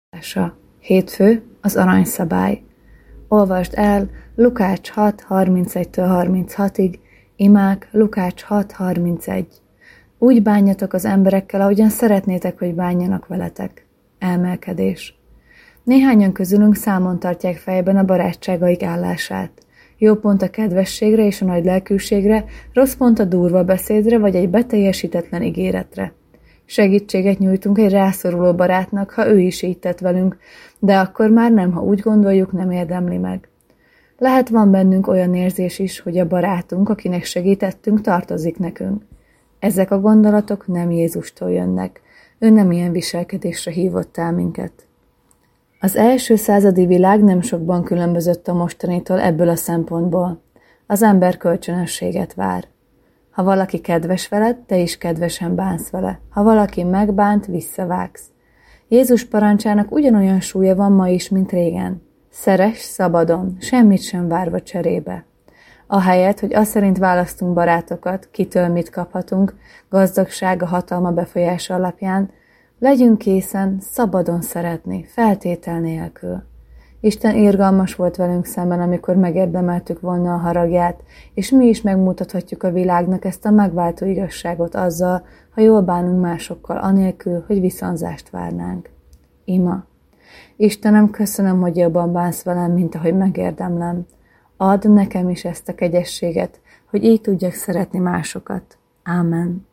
Hétfő, az aranyszabály. Olvasd el Lukács 6:31-36-ig, imák Lukács 6:31. Úgy bánjatok az emberekkel, ahogyan szeretnétek, hogy bánjanak veletek. Emelkedés. Néhányan közülünk számon tartják fejben a barátságaik állását. Jó pont a kedvességre és a nagy lelkűségre, rossz pont a durva beszédre vagy egy beteljesítetlen ígéretre. Segítséget nyújtunk egy rászoruló barátnak, ha ő is így tett velünk, de akkor már nem, ha úgy gondoljuk, nem érdemli meg. Lehet van bennünk olyan érzés is, hogy a barátunk, akinek segítettünk, tartozik nekünk. Ezek a gondolatok nem Jézustól jönnek. Ő nem ilyen viselkedésre hívott el minket. Az első századi világ nem sokban különbözött a mostanitól ebből a szempontból. Az ember kölcsönösséget vár. Ha valaki kedves veled, te is kedvesen bánsz vele. Ha valaki megbánt, visszavágsz. Jézus parancsának ugyanolyan súlya van ma is, mint régen. Szeress szabadon, semmit sem várva cserébe. Ahelyett, hogy azt szerint választunk barátokat, kitől mit kaphatunk, gazdagsága, hatalma, befolyása alapján, legyünk készen szabadon szeretni, feltétel nélkül. Isten irgalmas volt velünk szemben, amikor megérdemeltük volna a haragját, és mi is megmutathatjuk a világnak ezt a megváltó igazságot azzal, ha jól bánunk másokkal, anélkül, hogy viszonzást várnánk. Ima. Istenem, köszönöm, hogy jobban bánsz velem, mint ahogy megérdemlem. Add nekem is ezt a kegyességet, hogy így tudjak szeretni másokat. Ámen.